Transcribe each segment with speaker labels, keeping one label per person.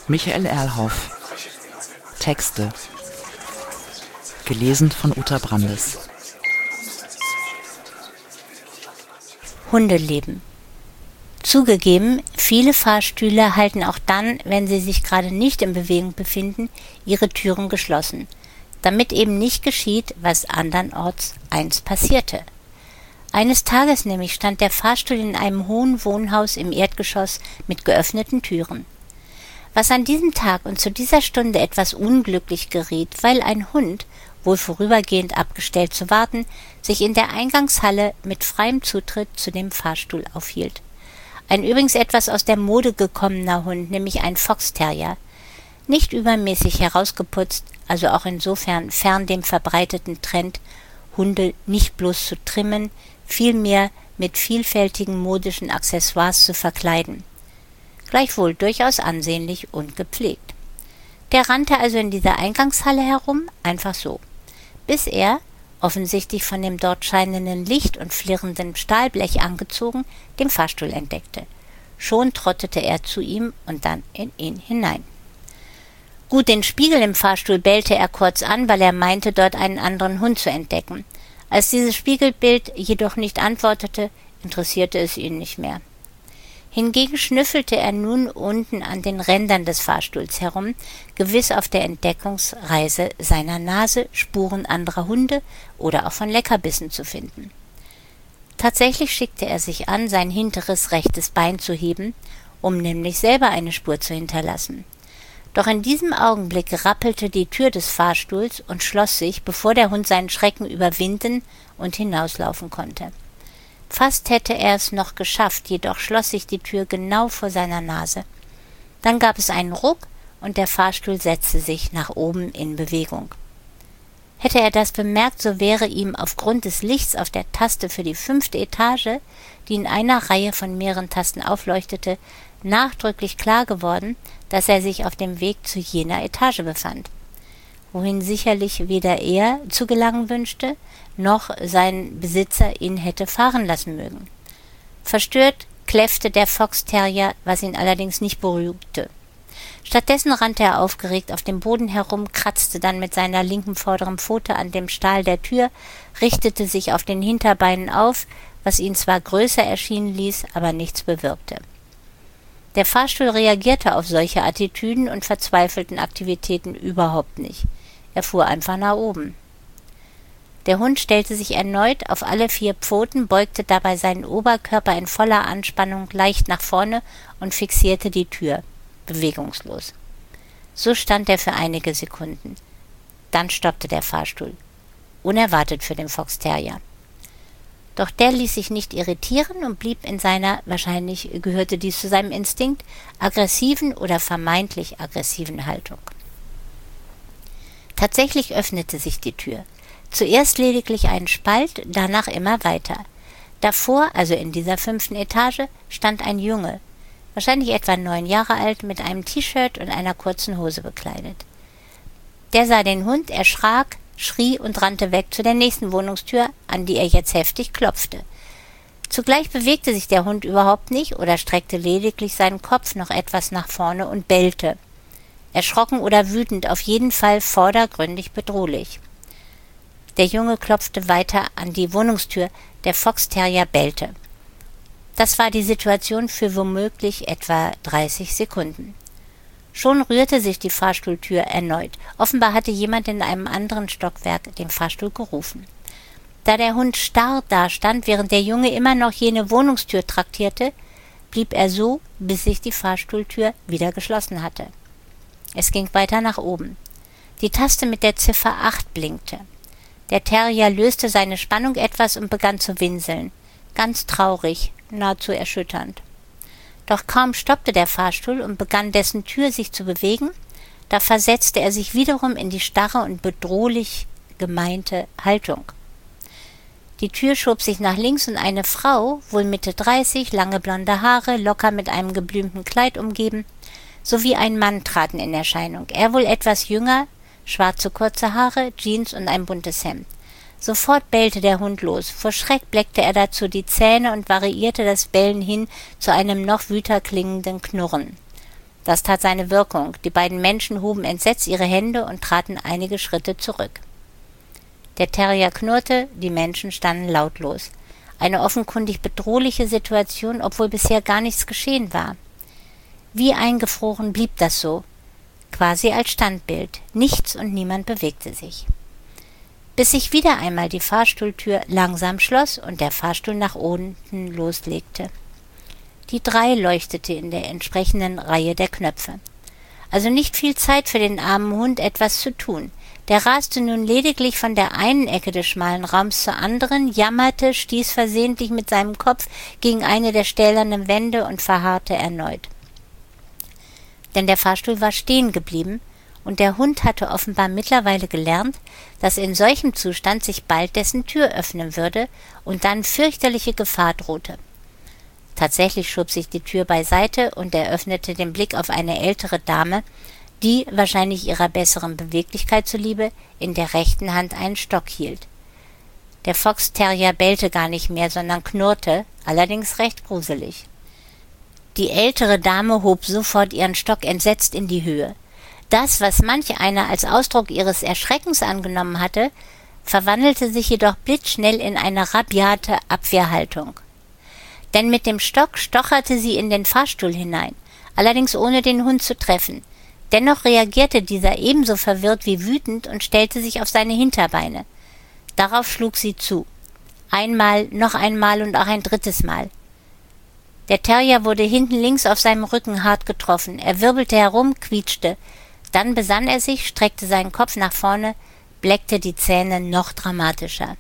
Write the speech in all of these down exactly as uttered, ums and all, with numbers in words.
Speaker 1: Michael Erlhoff. Texte. Gelesen von Uta Brandes.
Speaker 2: Hundeleben. Zugegeben, viele Fahrstühle halten auch dann, wenn sie sich gerade nicht in Bewegung befinden, ihre Türen geschlossen, damit eben nicht geschieht, was andernorts einst passierte. Eines Tages nämlich stand der Fahrstuhl in einem hohen Wohnhaus im Erdgeschoss mit geöffneten Türen. Was an diesem Tag und zu dieser Stunde etwas unglücklich geriet, weil ein Hund, wohl vorübergehend abgestellt zu warten, sich in der Eingangshalle mit freiem Zutritt zu dem Fahrstuhl aufhielt. Ein übrigens etwas aus der Mode gekommener Hund, nämlich ein Fox-Terrier. Nicht übermäßig herausgeputzt, also auch insofern fern dem verbreiteten Trend, Hunde nicht bloß zu trimmen, vielmehr mit vielfältigen modischen Accessoires zu verkleiden. Gleichwohl durchaus ansehnlich und gepflegt. Der rannte also in dieser Eingangshalle herum, einfach so, bis er, offensichtlich von dem dort scheinenden Licht und flirrenden Stahlblech angezogen, den Fahrstuhl entdeckte. Schon trottete er zu ihm und dann in ihn hinein. Gut, den Spiegel im Fahrstuhl bellte er kurz an, weil er meinte, dort einen anderen Hund zu entdecken. Als dieses Spiegelbild jedoch nicht antwortete, interessierte es ihn nicht mehr. Hingegen schnüffelte er nun unten an den Rändern des Fahrstuhls herum, gewiss auf der Entdeckungsreise seiner Nase Spuren anderer Hunde oder auch von Leckerbissen zu finden. Tatsächlich schickte er sich an, sein hinteres rechtes Bein zu heben, um nämlich selber eine Spur zu hinterlassen. Doch in diesem Augenblick rappelte die Tür des Fahrstuhls und schloss sich, bevor der Hund seinen Schrecken überwinden und hinauslaufen konnte. Fast hätte er es noch geschafft, jedoch schloss sich die Tür genau vor seiner Nase. Dann gab es einen Ruck und der Fahrstuhl setzte sich nach oben in Bewegung. Hätte er das bemerkt, so wäre ihm aufgrund des Lichts auf der Taste für die fünfte Etage, die in einer Reihe von mehreren Tasten aufleuchtete, nachdrücklich klar geworden, dass er sich auf dem Weg zu jener Etage befand, wohin sicherlich weder er zu gelangen wünschte, noch sein Besitzer ihn hätte fahren lassen mögen. Verstört kläffte der Fox-Terrier, was ihn allerdings nicht beruhigte. Stattdessen rannte er aufgeregt auf dem Boden herum, kratzte dann mit seiner linken vorderen Pfote an dem Stahl der Tür, richtete sich auf den Hinterbeinen auf, was ihn zwar größer erscheinen ließ, aber nichts bewirkte. Der Fahrstuhl reagierte auf solche Attitüden und verzweifelten Aktivitäten überhaupt nicht. Er fuhr einfach nach oben. Der Hund stellte sich erneut auf alle vier Pfoten, beugte dabei seinen Oberkörper in voller Anspannung leicht nach vorne und fixierte die Tür, bewegungslos. So stand er für einige Sekunden. Dann stoppte der Fahrstuhl. Unerwartet für den Fox Terrier. Doch der ließ sich nicht irritieren und blieb in seiner, wahrscheinlich gehörte dies zu seinem Instinkt, aggressiven oder vermeintlich aggressiven Haltung. Tatsächlich öffnete sich die Tür. Zuerst lediglich einen Spalt, danach immer weiter. Davor, also in dieser fünften Etage, stand ein Junge, wahrscheinlich etwa neun Jahre alt, mit einem T-Shirt und einer kurzen Hose bekleidet. Der sah den Hund, erschrak, schrie und rannte weg zu der nächsten Wohnungstür, an die er jetzt heftig klopfte. Zugleich bewegte sich der Hund überhaupt nicht oder streckte lediglich seinen Kopf noch etwas nach vorne und bellte. Erschrocken oder wütend, auf jeden Fall vordergründig bedrohlich. Der Junge klopfte weiter an die Wohnungstür, der Fox-Terrier bellte. Das war die Situation für womöglich etwa dreißig Sekunden. Schon rührte sich die Fahrstuhltür erneut. Offenbar hatte jemand in einem anderen Stockwerk den Fahrstuhl gerufen. Da der Hund starr dastand, während der Junge immer noch jene Wohnungstür traktierte, blieb er so, bis sich die Fahrstuhltür wieder geschlossen hatte. Es ging weiter nach oben. Die Taste mit der Ziffer acht blinkte. Der Terrier löste seine Spannung etwas und begann zu winseln. Ganz traurig, nahezu erschütternd. Doch kaum stoppte der Fahrstuhl und begann dessen Tür sich zu bewegen, da versetzte er sich wiederum in die starre und bedrohlich gemeinte Haltung. Die Tür schob sich nach links und eine Frau, wohl Mitte dreißig, lange blonde Haare, locker mit einem geblümten Kleid umgeben, sowie ein Mann traten in Erscheinung. Er wohl etwas jünger, schwarze kurze Haare, Jeans und ein buntes Hemd. Sofort bellte der Hund los. Vor Schreck bleckte er dazu die Zähne und variierte das Bellen hin zu einem noch wüter klingenden Knurren. Das tat seine Wirkung. Die beiden Menschen hoben entsetzt ihre Hände und traten einige Schritte zurück. Der Terrier knurrte, die Menschen standen lautlos. Eine offenkundig bedrohliche Situation, obwohl bisher gar nichts geschehen war. Wie eingefroren blieb das so, quasi als Standbild. Nichts und niemand bewegte sich. Bis sich wieder einmal die Fahrstuhltür langsam schloss und der Fahrstuhl nach unten loslegte. Die drei leuchtete in der entsprechenden Reihe der Knöpfe. Also nicht viel Zeit für den armen Hund, etwas zu tun. Der raste nun lediglich von der einen Ecke des schmalen Raums zur anderen, jammerte, stieß versehentlich mit seinem Kopf gegen eine der stählernen Wände und verharrte erneut. Denn der Fahrstuhl war stehen geblieben, und der Hund hatte offenbar mittlerweile gelernt, dass in solchem Zustand sich bald dessen Tür öffnen würde und dann fürchterliche Gefahr drohte. Tatsächlich schob sich die Tür beiseite und er öffnete den Blick auf eine ältere Dame, die, wahrscheinlich ihrer besseren Beweglichkeit zuliebe, in der rechten Hand einen Stock hielt. Der Fox-Terrier bellte gar nicht mehr, sondern knurrte, allerdings recht gruselig. Die ältere Dame hob sofort ihren Stock entsetzt in die Höhe. Das, was manch einer als Ausdruck ihres Erschreckens angenommen hatte, verwandelte sich jedoch blitzschnell in eine rabiate Abwehrhaltung. Denn mit dem Stock stocherte sie in den Fahrstuhl hinein, allerdings ohne den Hund zu treffen. Dennoch reagierte dieser ebenso verwirrt wie wütend und stellte sich auf seine Hinterbeine. Darauf schlug sie zu. Einmal, noch einmal und auch ein drittes Mal. Der Terrier wurde hinten links auf seinem Rücken hart getroffen. Er wirbelte herum, quietschte. Dann besann er sich, streckte seinen Kopf nach vorne, bleckte die Zähne noch dramatischer.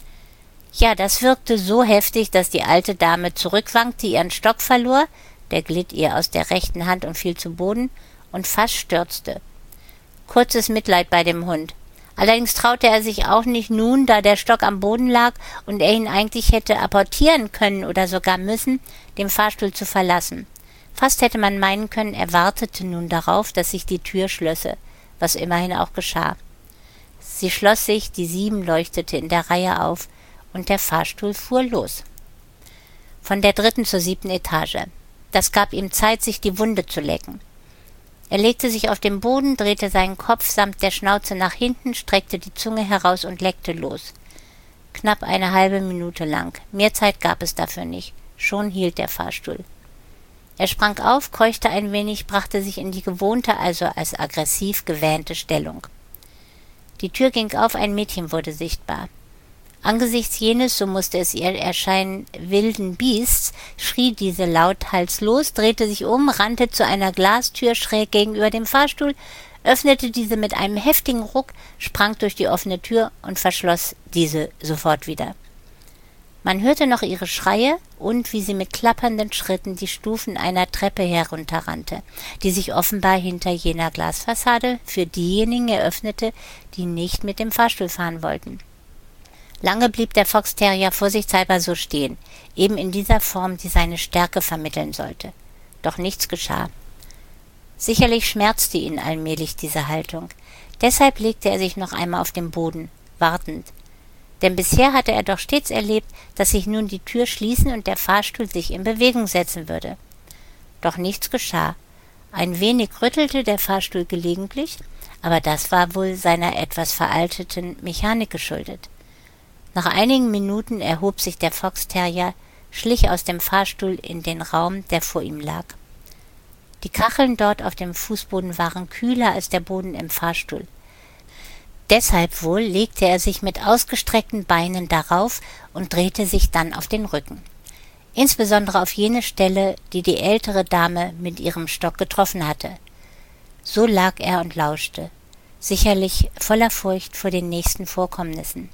Speaker 2: Ja, das wirkte so heftig, dass die alte Dame zurückwankte, ihren Stock verlor, der glitt ihr aus der rechten Hand und fiel zu Boden, und fast stürzte. Kurzes Mitleid bei dem Hund. Allerdings traute er sich auch nicht nun, da der Stock am Boden lag und er ihn eigentlich hätte apportieren können oder sogar müssen, den Fahrstuhl zu verlassen. Fast hätte man meinen können, er wartete nun darauf, dass sich die Tür schlösse, was immerhin auch geschah. Sie schloss sich, die Sieben leuchtete in der Reihe auf, und der Fahrstuhl fuhr los. Von der dritten zur siebten Etage. Das gab ihm Zeit, sich die Wunde zu lecken. Er legte sich auf den Boden, drehte seinen Kopf samt der Schnauze nach hinten, streckte die Zunge heraus und leckte los. Knapp eine halbe Minute lang. Mehr Zeit gab es dafür nicht. Schon hielt der Fahrstuhl. Er sprang auf, keuchte ein wenig, brachte sich in die gewohnte, also als aggressiv gewähnte Stellung. Die Tür ging auf, ein Mädchen wurde sichtbar. Angesichts jenes, so musste es ihr erscheinen, wilden Biests, schrie diese lauthals los, drehte sich um, rannte zu einer Glastür schräg gegenüber dem Fahrstuhl, öffnete diese mit einem heftigen Ruck, sprang durch die offene Tür und verschloss diese sofort wieder. Man hörte noch ihre Schreie und wie sie mit klappernden Schritten die Stufen einer Treppe herunterrannte, die sich offenbar hinter jener Glasfassade für diejenigen eröffnete, die nicht mit dem Fahrstuhl fahren wollten. Lange blieb der Fox-Terrier vorsichtshalber so stehen, eben in dieser Form, die seine Stärke vermitteln sollte. Doch nichts geschah. Sicherlich schmerzte ihn allmählich diese Haltung. Deshalb legte er sich noch einmal auf den Boden, wartend. Denn bisher hatte er doch stets erlebt, dass sich nun die Tür schließen und der Fahrstuhl sich in Bewegung setzen würde. Doch nichts geschah. Ein wenig rüttelte der Fahrstuhl gelegentlich, aber das war wohl seiner etwas veralteten Mechanik geschuldet. Nach einigen Minuten erhob sich der Fox-Terrier, schlich aus dem Fahrstuhl in den Raum, der vor ihm lag. Die Kacheln dort auf dem Fußboden waren kühler als der Boden im Fahrstuhl. Deshalb wohl legte er sich mit ausgestreckten Beinen darauf und drehte sich dann auf den Rücken. Insbesondere auf jene Stelle, die die ältere Dame mit ihrem Stock getroffen hatte. So lag er und lauschte, sicherlich voller Furcht vor den nächsten Vorkommnissen.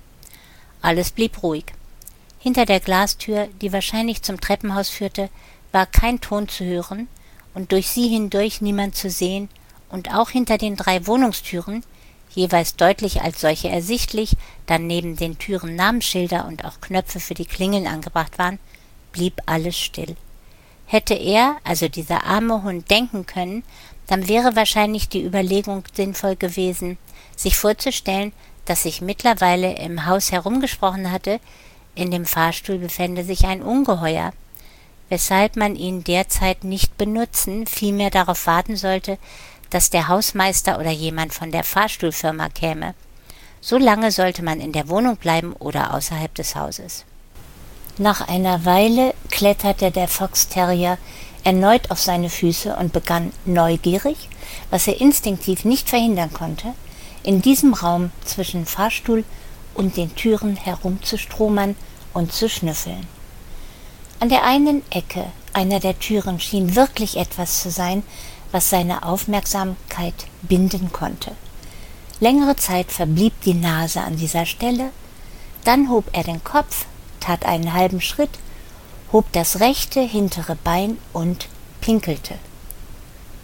Speaker 2: Alles blieb ruhig. Hinter der Glastür, die wahrscheinlich zum Treppenhaus führte, war kein Ton zu hören und durch sie hindurch niemand zu sehen, und auch hinter den drei Wohnungstüren, jeweils deutlich als solche ersichtlich, da neben den Türen Namensschilder und auch Knöpfe für die Klingeln angebracht waren, blieb alles still. Hätte er, also dieser arme Hund, denken können, dann wäre wahrscheinlich die Überlegung sinnvoll gewesen, sich vorzustellen, dass sich mittlerweile im Haus herumgesprochen hatte, in dem Fahrstuhl befände sich ein Ungeheuer. weshalb man ihn derzeit nicht benutzen, vielmehr darauf warten sollte, dass der Hausmeister oder jemand von der Fahrstuhlfirma käme. So lange sollte man in der Wohnung bleiben oder außerhalb des Hauses. Nach einer Weile kletterte der Fox Terrier erneut auf seine Füße und begann neugierig, was er instinktiv nicht verhindern konnte, in diesem Raum zwischen Fahrstuhl und den Türen herumzustromern und zu schnüffeln. An der einen Ecke einer der Türen schien wirklich etwas zu sein, was seine Aufmerksamkeit binden konnte. Längere Zeit verblieb die Nase an dieser Stelle, dann hob er den Kopf, tat einen halben Schritt, hob das rechte hintere Bein und pinkelte.